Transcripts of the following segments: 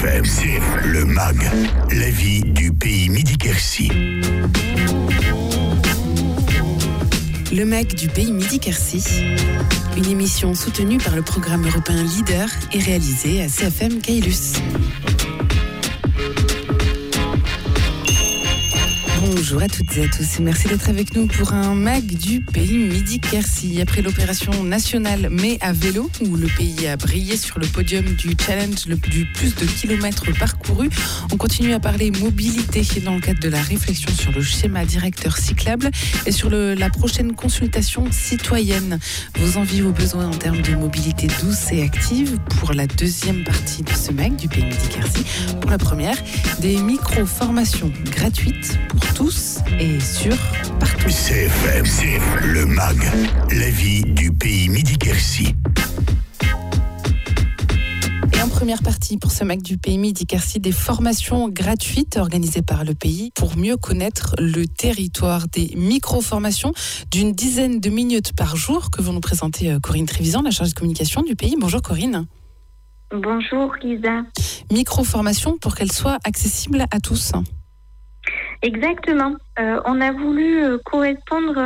CFM, le MAG, la vie du pays Midi-Quercy. Le MAG du pays Midi-Quercy, une émission soutenue par le programme européen Leader et réalisée à CFM Caylus. Bonjour à toutes et à tous et merci d'être avec nous pour un MAG du pays Midi-Quercy. Après l'opération nationale Mais à vélo, où le pays a brillé sur le podium du challenge du plus de kilomètres parcourus, on continue à parler mobilité dans le cadre de la réflexion sur le schéma directeur cyclable et sur la prochaine consultation citoyenne. Vos envies, vos besoins en termes de mobilité douce et active pour la deuxième partie de ce MAG du pays Midi-Quercy. Pour la première, des micro-formations gratuites pour tous et sur partout. CFM, le MAG, la vie du pays Midi-Quercy. Et en première partie pour ce MAG du pays Midi-Quercy, des formations gratuites organisées par le pays pour mieux connaître le territoire. Des micro-formations d'une dizaine de minutes par jour que vont nous présenter Corinne Trévisan, la chargée de communication du pays. Bonjour Corinne. Bonjour Lisa. Micro-formation pour qu'elles soient accessibles à tous. Exactement. On a voulu correspondre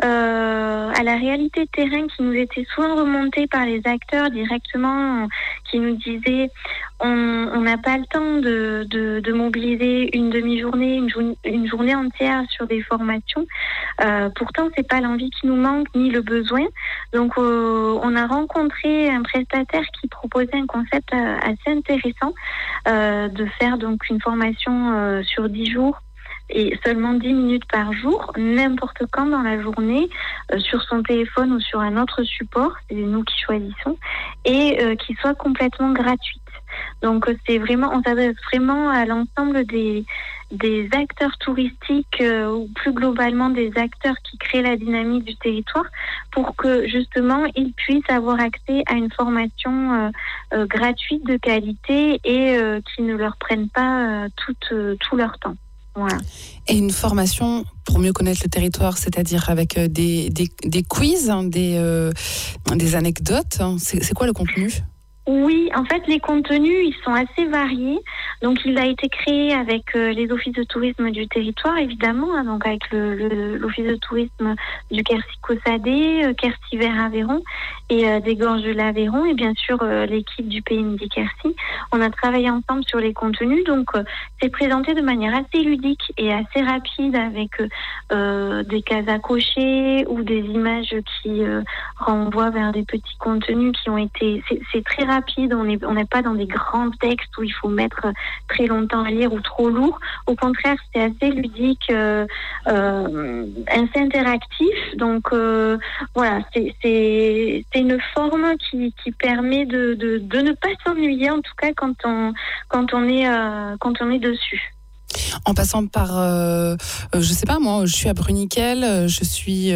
à la réalité terrain qui nous était souvent remontée par les acteurs directement, qui nous disaient on n'a pas le temps de mobiliser une demi-journée, une journée entière sur des formations. Pourtant, c'est pas l'envie qui nous manque ni le besoin. Donc, on a rencontré un prestataire qui proposait un concept assez intéressant de faire donc une formation sur 10 jours. Et seulement 10 minutes par jour, n'importe quand dans la journée, sur son téléphone ou sur un autre support, c'est nous qui choisissons, et qui soit complètement gratuite. Donc on s'adresse vraiment à l'ensemble des acteurs touristiques ou plus globalement des acteurs qui créent la dynamique du territoire pour que justement ils puissent avoir accès à une formation gratuite de qualité et qui ne leur prenne pas tout leur temps. Voilà. Et une formation pour mieux connaître le territoire, c'est-à-dire avec des quiz, des anecdotes. C'est quoi le contenu ? Oui, en fait, les contenus, ils sont assez variés. Donc, il a été créé avec les offices de tourisme du territoire, évidemment, donc avec l'office de tourisme du Quercy-Cossadé, Quercy-Vers-Aveyron et des Gorges de l'Aveyron, et bien sûr l'équipe du pays Midi-Quercy. On a travaillé ensemble sur les contenus, donc c'est présenté de manière assez ludique et assez rapide avec des cases à cocher ou des images qui renvoient vers des petits contenus qui ont été... C'est très rapide, on n'est pas dans des grands textes où il faut mettre très longtemps à lire ou trop lourd. Au contraire, c'est assez ludique, assez interactif. Donc voilà, c'est une forme qui permet de ne pas s'ennuyer, en tout cas quand on est dessus. En passant par, je sais pas moi, je suis à Bruniquel, je suis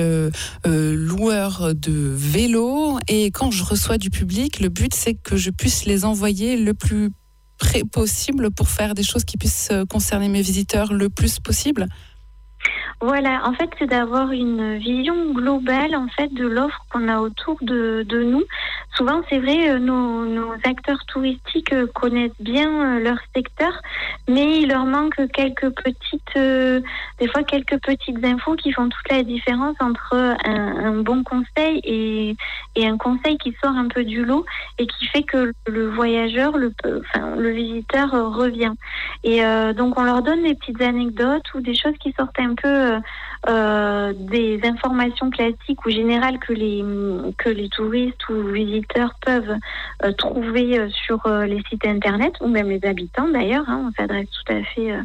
loueur de vélo et quand je reçois du public, le but c'est que je puisse les envoyer le plus près possible pour faire des choses qui puissent concerner mes visiteurs le plus possible. Voilà, en fait, c'est d'avoir une vision globale en fait de l'offre qu'on a autour de nous. Souvent, c'est vrai, nos acteurs touristiques connaissent bien leur secteur, mais il leur manque quelques petites infos qui font toute la différence entre un bon conseil et un conseil qui sort un peu du lot et qui fait que le voyageur, le visiteur revient. Et donc, on leur donne des petites anecdotes ou des choses qui sortent un peu des informations classiques ou générales que les touristes ou visiteurs peuvent trouver sur les sites internet ou même les habitants d'ailleurs. On s'adresse tout à fait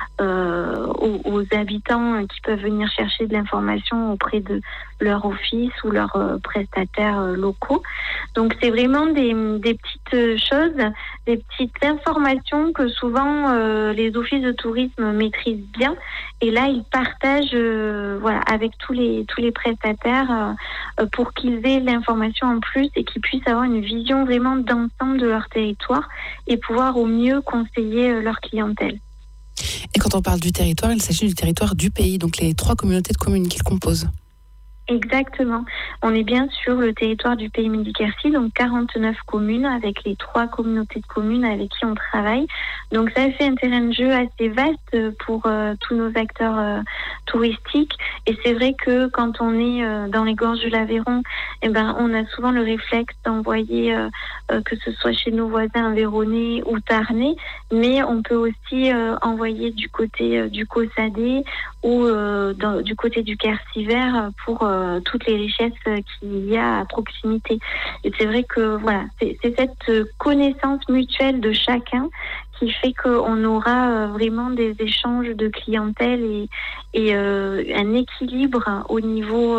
aux habitants qui peuvent venir chercher de l'information auprès de leur office ou leurs prestataires locaux. Donc c'est vraiment des petites choses, des petites informations que souvent les offices de tourisme maîtrisent bien. Et là, ils partagent avec tous les prestataires pour qu'ils aient l'information en plus et qu'ils puissent avoir une vision vraiment d'ensemble de leur territoire et pouvoir au mieux conseiller leur clientèle. Et quand on parle du territoire, il s'agit du territoire du pays, donc les 3 communautés de communes qu'il compose. Exactement. On est bien sur le territoire du pays Midi-Quercy, donc 49 communes avec les 3 communautés de communes avec qui on travaille. Donc ça fait un terrain de jeu assez vaste pour tous nos acteurs touristiques. Et c'est vrai que quand on est dans les gorges de l'Aveyron, on a souvent le réflexe d'envoyer, que ce soit chez nos voisins aveyronais ou tarnais, mais on peut aussi envoyer du côté du Caussade ou du côté du Quercy vert pour toutes les richesses qu'il y a à proximité. Et c'est vrai que voilà, c'est cette connaissance mutuelle de chacun qui fait qu'on aura vraiment des échanges de clientèle et un équilibre au niveau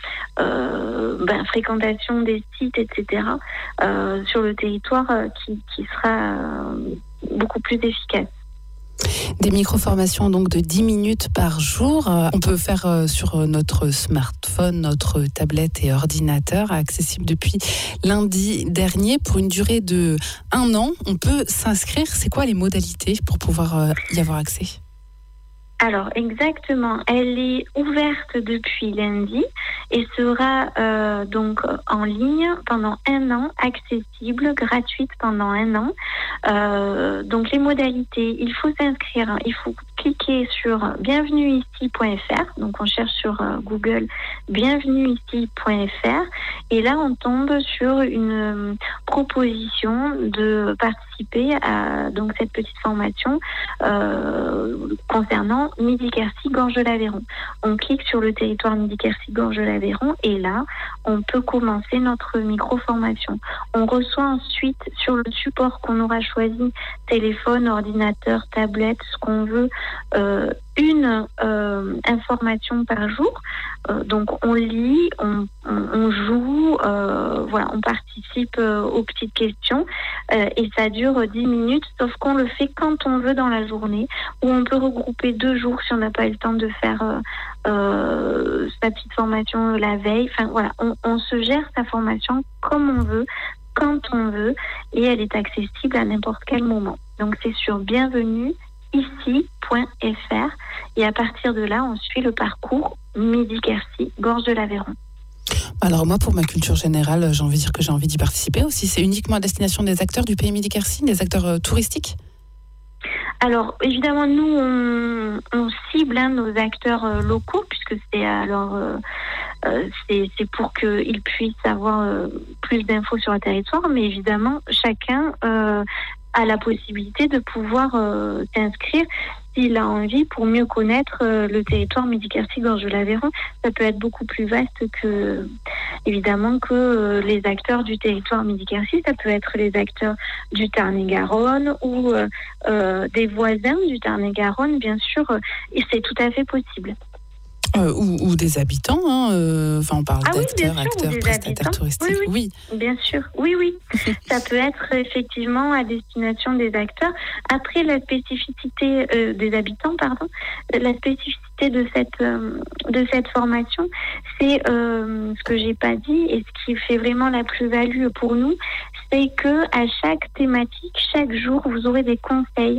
fréquentation des sites, etc. Sur le territoire qui sera beaucoup plus efficace. Des micro-formations donc de 10 minutes par jour. On peut faire sur notre smartphone, notre tablette et ordinateur, accessible depuis lundi dernier pour une durée de 1 an. On peut s'inscrire. C'est quoi les modalités pour pouvoir y avoir accès ? Alors exactement, elle est ouverte depuis lundi et sera donc en ligne pendant 1 an, accessible, gratuite pendant 1 an. Donc les modalités, il faut s'inscrire, il faut cliquer sur bienvenueici.fr, donc on cherche sur Google bienvenueici.fr et là on tombe sur une proposition de participer à donc cette petite formation concernant Midi-Quercy, Gorge de l'Aveyron. On clique sur le territoire Midi-Quercy, Gorge de l'Aveyron et là, on peut commencer notre micro-formation. On reçoit ensuite sur le support qu'on aura choisi, téléphone, ordinateur, tablette, ce qu'on veut, une information par jour. Donc on lit, on joue, on participe aux petites questions et ça dure 10 minutes, sauf qu'on le fait quand on veut dans la journée, ou on peut regrouper 2 jours si on n'a pas eu le temps de faire sa petite formation la veille. Enfin voilà, on se gère sa formation comme on veut, quand on veut, et elle est accessible à n'importe quel moment. Donc c'est sur bienvenueici.fr et à partir de là, on suit le parcours Midi-Quercy, Gorge de l'Aveyron. Alors moi, pour ma culture générale, j'ai envie de dire que j'ai envie d'y participer aussi. C'est uniquement à destination des acteurs du pays Midi-Quercy, des acteurs touristiques ? Alors évidemment, nous on cible nos acteurs locaux puisque c'est pour qu'ils puissent avoir plus d'infos sur le territoire, mais évidemment chacun a la possibilité de pouvoir s'inscrire s'il a envie pour mieux connaître le territoire Midi-Quercy, Gorge de l'Aveyron. Ça peut être beaucoup plus vaste que les acteurs du territoire Midi-Quercy. Ça peut être les acteurs du Tarn-et-Garonne ou des voisins du Tarn-et-Garonne, bien sûr, et c'est tout à fait possible. Ou des habitants, on parle d'acteurs, prestataires habitants. touristiques. Oui, bien sûr. Oui. Ça peut être effectivement à destination des acteurs. Après, la spécificité des habitants, la spécificité de cette formation, c'est ce que j'ai pas dit et ce qui fait vraiment la plus-value pour nous, c'est que à chaque thématique, chaque jour, vous aurez des conseils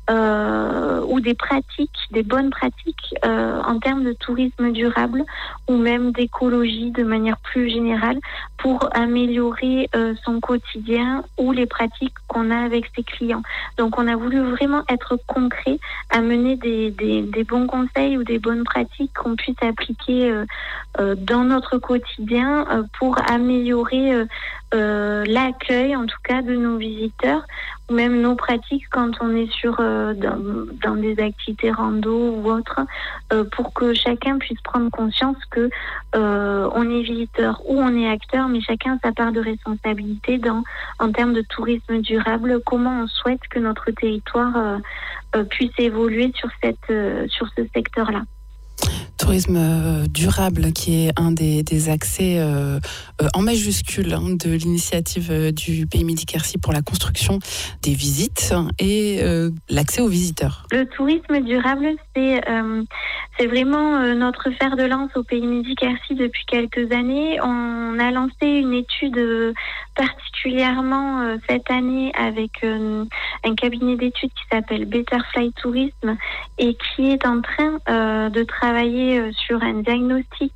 ou des pratiques, des bonnes pratiques en termes de tourisme durable ou même d'écologie de manière plus générale pour améliorer son quotidien ou les pratiques qu'on a avec ses clients. Donc on a voulu vraiment être concret, amener des bons conseils ou des bonnes pratiques qu'on puisse appliquer dans notre quotidien pour améliorer l'accueil en tout cas de nos visiteurs ou même nos pratiques quand on est dans des activités rando ou autres pour que chacun puisse prendre conscience que on est visiteur ou on est acteur, mais chacun a sa part de responsabilité en termes de tourisme durable, comment on souhaite que notre territoire puisse évoluer sur ce secteur-là. Tourisme durable qui est un des accès en majuscule de l'initiative du pays Midi-Quercy pour la construction des visites et l'accès aux visiteurs. Le tourisme durable, c'est vraiment notre fer de lance au pays Midi-Quercy depuis quelques années. On a lancé une étude particulièrement cette année avec un cabinet d'études qui s'appelle Betterfly Tourisme et qui est en train de travailler sur un diagnostic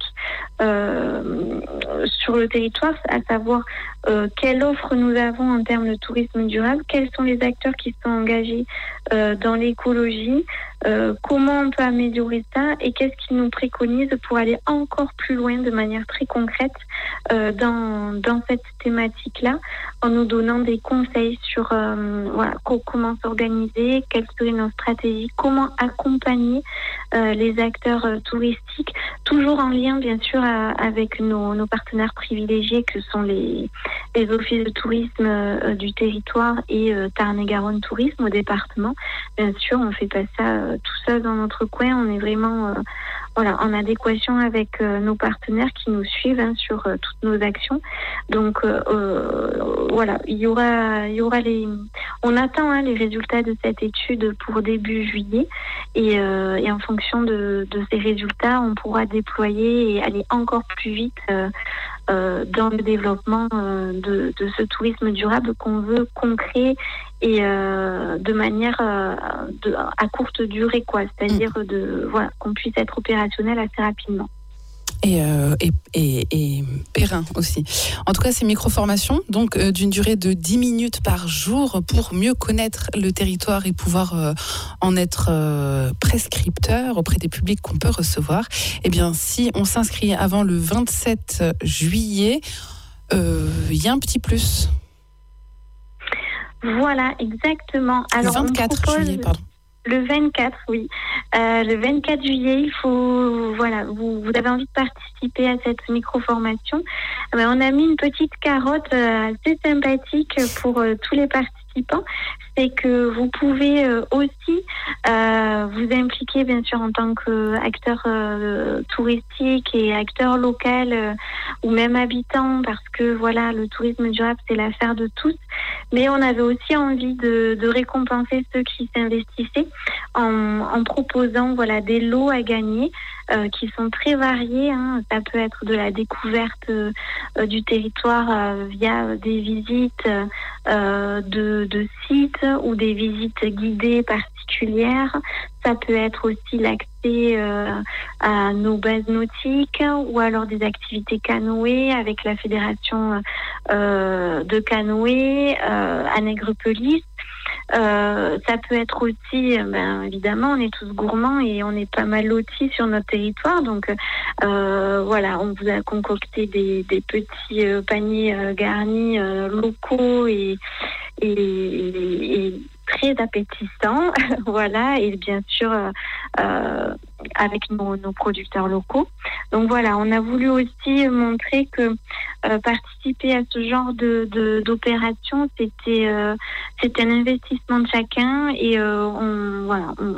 sur le territoire, à savoir quelle offre nous avons en termes de tourisme durable, quels sont les acteurs qui sont engagés dans l'écologie, comment on peut améliorer ça et qu'est-ce qu'ils nous préconisent pour aller encore plus loin de manière très concrète dans cette thématique-là, en nous donnant des conseils sur comment s'organiser, quelles seraient nos stratégies, comment accompagner les acteurs touristiques, toujours en lien bien sûr avec nos partenaires privilégiés que sont les offices de tourisme du territoire et Tarn-et-Garonne Tourisme au département. Bien sûr, on fait pas ça tout seul dans notre coin, on est vraiment en adéquation avec nos partenaires qui nous suivent sur toutes nos actions. Donc il y aura on attend les résultats de cette étude pour début juillet et en fonction de ces résultats, on pourra déployer et aller encore plus vite dans le développement de ce tourisme durable qu'on veut concret et de manière à courte durée, c'est-à-dire qu'on puisse être opérationnel assez rapidement. Et périn aussi. En tout cas, ces micro-formations, donc d'une durée de 10 minutes par jour pour mieux connaître le territoire et pouvoir en être prescripteur auprès des publics qu'on peut recevoir. Eh bien, si on s'inscrit avant le 27 juillet, il y a un petit plus. Voilà, exactement. Alors, 24 juillet, pardon. Le 24, oui. Le 24 juillet, il faut, vous avez envie de participer à cette micro-formation. On a mis une petite carotte assez sympathique pour tous les participants. C'est que vous pouvez aussi vous impliquer, bien sûr, en tant qu'acteur touristique et acteur local ou même habitant, parce que le tourisme durable, c'est l'affaire de tous. Mais on avait aussi envie de récompenser ceux qui s'investissaient en proposant des lots à gagner qui sont très variés. Ça peut être de la découverte du territoire via des visites de sites ou des visites guidées particulières. Ça peut être aussi l'accès à nos bases nautiques ou alors des activités canoë avec la fédération de canoë à Nègrepelisse. Ça peut être aussi, évidemment, on est tous gourmands et on est pas mal lotis sur notre territoire. Donc, on vous a concocté des petits paniers garnis locaux et très appétissants, et bien sûr avec nos producteurs locaux. Donc on a voulu aussi montrer que participer à ce genre d'opération, c'était un investissement de chacun et on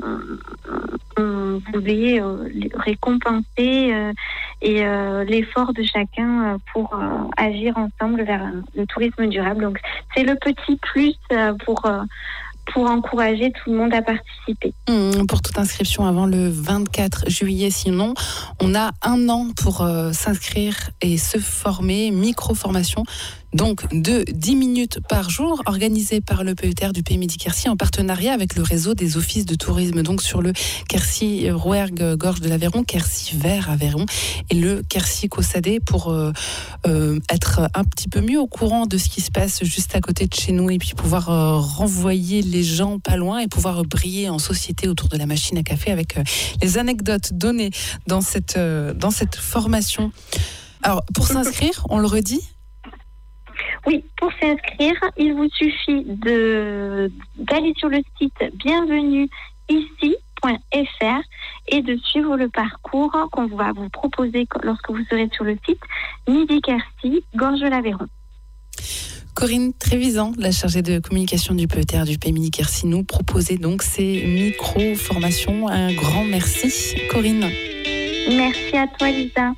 voulait récompenser et l'effort de chacun pour agir ensemble vers le tourisme durable. Donc c'est le petit plus pour encourager tout le monde à participer. Pour toute inscription avant le 24 juillet, sinon, on a 1 an pour s'inscrire et se former, micro-formation, donc de 10 minutes par jour, organisée par le PETR du Pays Midi-Quercy en partenariat avec le réseau des offices de tourisme, donc sur le Quercy Rouergue Gorge de l'Aveyron, Quercy Vert Aveyron et le Quercy Caussade pour être un petit peu mieux au courant de ce qui se passe juste à côté de chez nous et puis pouvoir renvoyer les gens pas loin et pouvoir briller en société autour de la machine à café avec les anecdotes données dans cette formation. Alors, pour s'inscrire, on le redit ? Oui, pour s'inscrire, il vous suffit d'aller sur le site bienvenueici.fr et de suivre le parcours qu'on va vous proposer lorsque vous serez sur le site Midi-Quercy, Gorge de l'Aveyron. Corinne Trévisan, la chargée de communication du PETR du Pays Midi-Quercy, nous proposait donc ces micro-formations. Un grand merci, Corinne. Merci à toi, Lisa.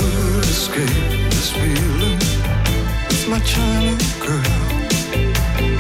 My China girl,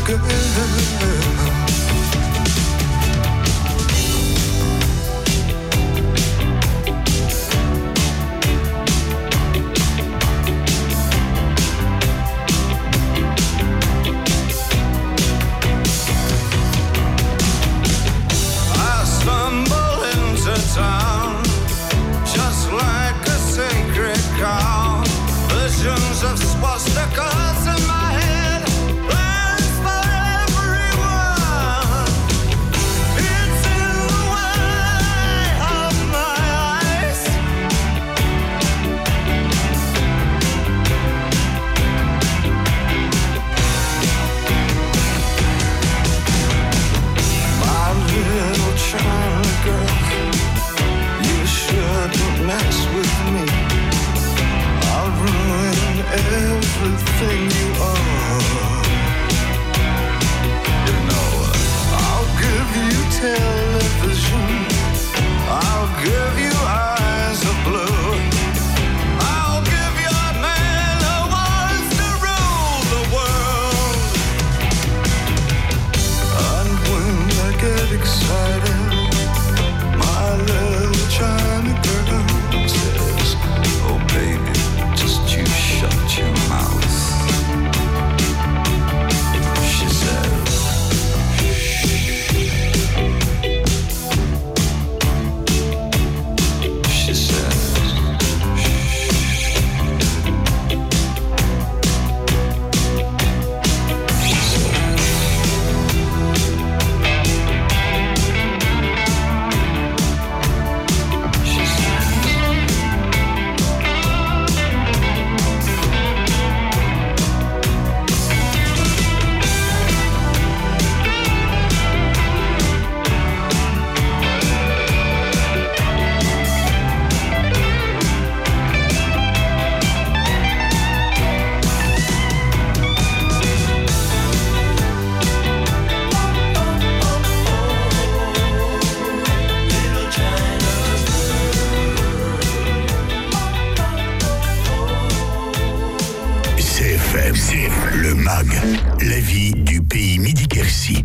Le MAG, la vie du pays Midi-Quercy.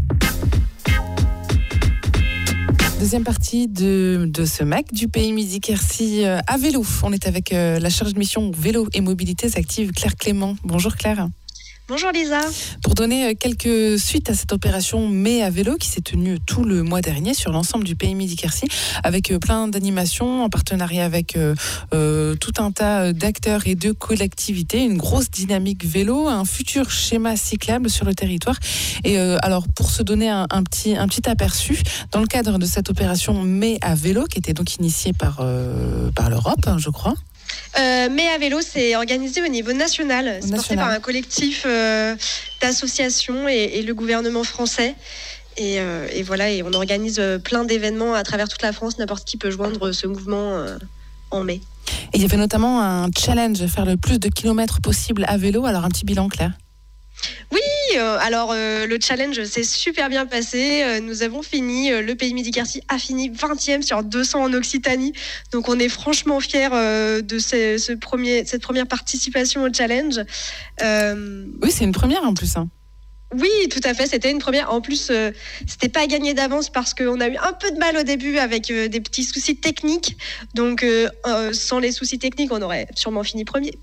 Deuxième partie de ce MAG du pays Midi-Quercy à vélo. On est avec la chargée de mission vélo et mobilités actives, Claire Clément. Bonjour Claire. Bonjour Lisa. Pour donner quelques suites à cette opération Mai à vélo qui s'est tenue tout le mois dernier sur l'ensemble du pays Midi-Quercy avec plein d'animations en partenariat avec tout un tas d'acteurs et de collectivités, une grosse dynamique vélo, un futur schéma cyclable sur le territoire. Et alors pour se donner un petit aperçu, dans le cadre de cette opération Mai à vélo qui était donc initiée par l'Europe, je crois. Mais à vélo, c'est organisé au niveau national. C'est porté par un collectif d'associations et le gouvernement français. Et voilà, et on organise plein d'événements à travers toute la France. N'importe qui peut joindre ce mouvement en mai. Et il y avait notamment un challenge, faire le plus de kilomètres possible à vélo. Alors un petit bilan, Claire. Oui, alors le challenge s'est super bien passé. Nous avons fini, le pays Midi-Quercy a fini 20e sur 200 en Occitanie. Donc on est franchement fiers de cette première participation au challenge. Oui, c'est une première en plus. Oui, tout à fait, c'était une première. En plus, c'était pas gagné d'avance parce qu'on a eu un peu de mal au début avec des petits soucis techniques. Donc, sans les soucis techniques, on aurait sûrement fini premier.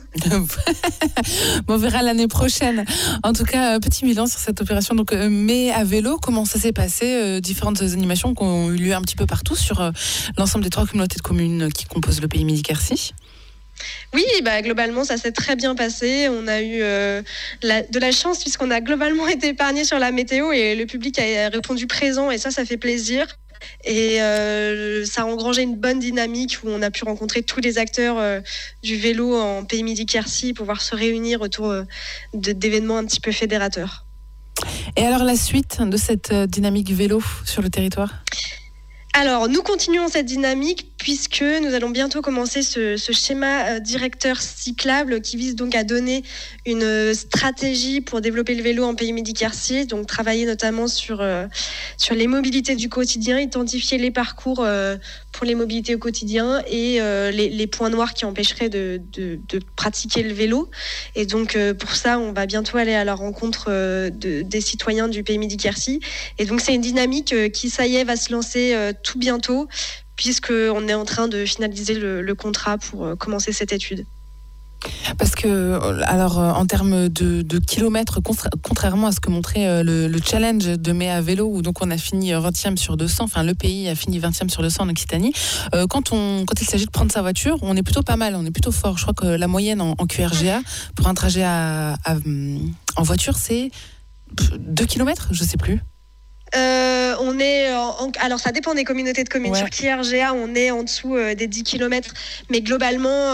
On verra l'année prochaine. En tout cas, petit bilan sur cette opération. Donc, Mai à vélo, comment ça s'est passé? Différentes animations qui ont eu lieu un petit peu partout sur l'ensemble des 3 communautés de communes qui composent le pays Midi-Quercy. Oui, globalement, ça s'est très bien passé. On a eu de la chance puisqu'on a globalement été épargné sur la météo et le public a répondu présent et ça fait plaisir. Et ça a engrangé une bonne dynamique où on a pu rencontrer tous les acteurs du vélo en pays Midi-Quercy, pouvoir se réunir autour d'événements un petit peu fédérateurs. Et alors la suite de cette dynamique vélo sur le territoire ? Alors, nous continuons cette dynamique puisque nous allons bientôt commencer ce schéma directeur cyclable qui vise donc à donner une stratégie pour développer le vélo en pays Midi-Quercy, donc travailler notamment sur les mobilités du quotidien, identifier les parcours pour les mobilités au quotidien et les points noirs qui empêcheraient de pratiquer le vélo. Et donc pour ça, on va bientôt aller à la rencontre des citoyens du pays Midi-Quercy. Et donc c'est une dynamique qui, ça y est, va se lancer tout bientôt, puisqu'on est en train de finaliser le contrat pour commencer cette étude. Parce que, alors, en termes de kilomètres, contrairement à ce que montrait le challenge de mai à vélo, où donc on a fini 20e sur 200, enfin le pays a fini 20e sur 200 en Occitanie, quand il s'agit de prendre sa voiture, on est plutôt pas mal, on est plutôt fort. Je crois que la moyenne en QRGA, pour un trajet en voiture, c'est 2 km, je sais plus. On est alors ça dépend des communautés de communes. Ouais. Sur QRGA, on est en dessous des 10 km, mais globalement,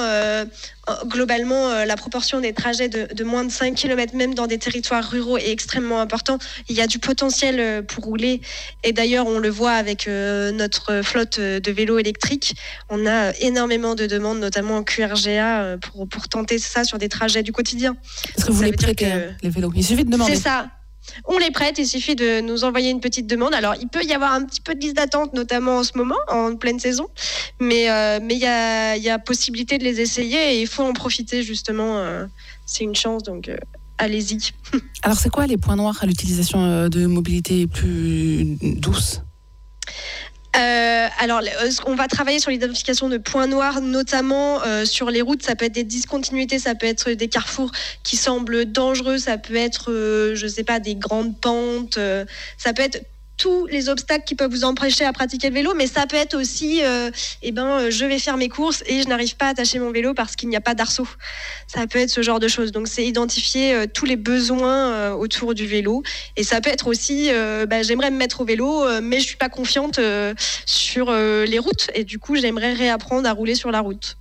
la proportion des trajets de moins de 5 km, même dans des territoires ruraux, est extrêmement important. Il y a du potentiel pour rouler, et d'ailleurs on le voit avec notre flotte de vélos électriques. On a énormément de demandes, notamment en QRGA, pour tenter ça sur des trajets du quotidien. Est-ce que vous les prêtez, les vélos? Il suffit de demander. C'est ça. On les prête, il suffit de nous envoyer une petite demande. Alors, il peut y avoir un petit peu de liste d'attente, notamment en ce moment, en pleine saison. Mais il y a possibilité de les essayer et il faut en profiter, justement. C'est une chance, donc allez-y. Alors, c'est quoi les points noirs à l'utilisation de mobilité plus douce ? Alors, on va travailler sur l'identification de points noirs, notamment sur les routes. Ça peut être des discontinuités, ça peut être des carrefours qui semblent dangereux, ça peut être, je sais pas, des grandes pentes, ça peut être tous les obstacles qui peuvent vous empêcher à pratiquer le vélo, mais ça peut être aussi, je vais faire mes courses et je n'arrive pas à attacher mon vélo parce qu'il n'y a pas d'arceau. Ça peut être ce genre de choses. Donc, c'est identifier tous les besoins autour du vélo. Et ça peut être aussi, j'aimerais me mettre au vélo, mais je suis pas confiante sur les routes. Et du coup, j'aimerais réapprendre à rouler sur la route.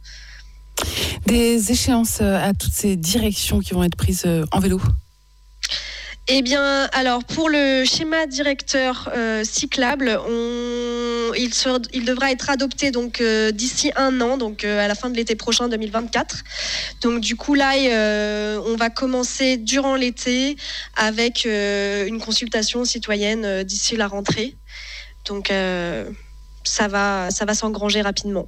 Des échéances à toutes ces directions qui vont être prises en vélo ? Eh bien, alors pour le schéma directeur cyclable, il devra être adopté donc d'ici 1 an, donc à la fin de l'été prochain 2024. Donc du coup là, on va commencer durant l'été avec une consultation citoyenne d'ici la rentrée. Donc ça va s'engranger rapidement.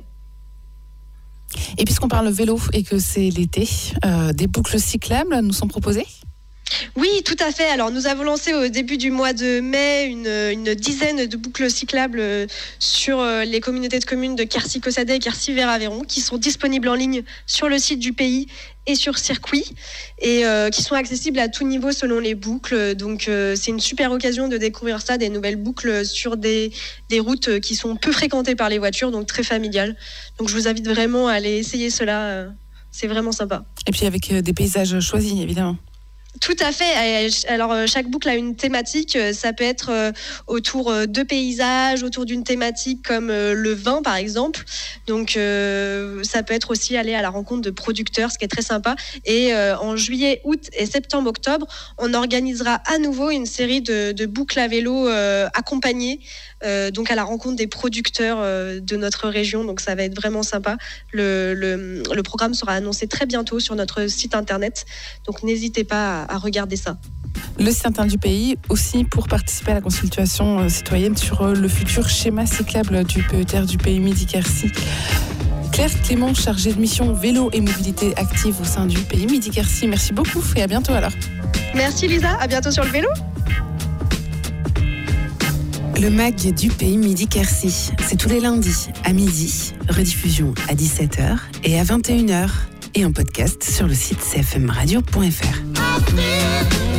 Et puisqu'on parle vélo et que c'est l'été, des boucles cyclables nous sont proposées ? Oui, tout à fait. Alors, nous avons lancé au début du mois de mai une dizaine de boucles cyclables sur les communautés de communes de Quercy-Cossadet et Quercy-Vers-Aveyron, qui sont disponibles en ligne sur le site du pays et sur circuit, et qui sont accessibles à tout niveau selon les boucles. Donc, c'est une super occasion de découvrir ça, des nouvelles boucles sur des routes qui sont peu fréquentées par les voitures, donc très familiales. Donc, je vous invite vraiment à aller essayer cela. C'est vraiment sympa. Et puis avec des paysages choisis, évidemment. Tout à fait. Alors, chaque boucle a une thématique. Ça peut être autour de paysages, autour d'une thématique comme le vin, par exemple. Donc, ça peut être aussi aller à la rencontre de producteurs, ce qui est très sympa. Et en juillet, août et septembre, octobre, on organisera à nouveau une série de boucles à vélo accompagnées, donc à la rencontre des producteurs de notre région. Donc, ça va être vraiment sympa. Le programme sera annoncé très bientôt sur notre site internet. Donc, n'hésitez pas à regarder ça. Le site internet du pays aussi pour participer à la consultation citoyenne sur le futur schéma cyclable du PETR du pays Midi-Quercy. Claire Clément, chargée de mission vélo et mobilité active au sein du pays Midi-Quercy. Merci beaucoup et à bientôt alors. Merci Lisa, à bientôt sur le vélo. Le MAG du pays Midi-Quercy, c'est tous les lundis à midi, rediffusion à 17h et à 21h et en podcast sur le site cfmradio.fr.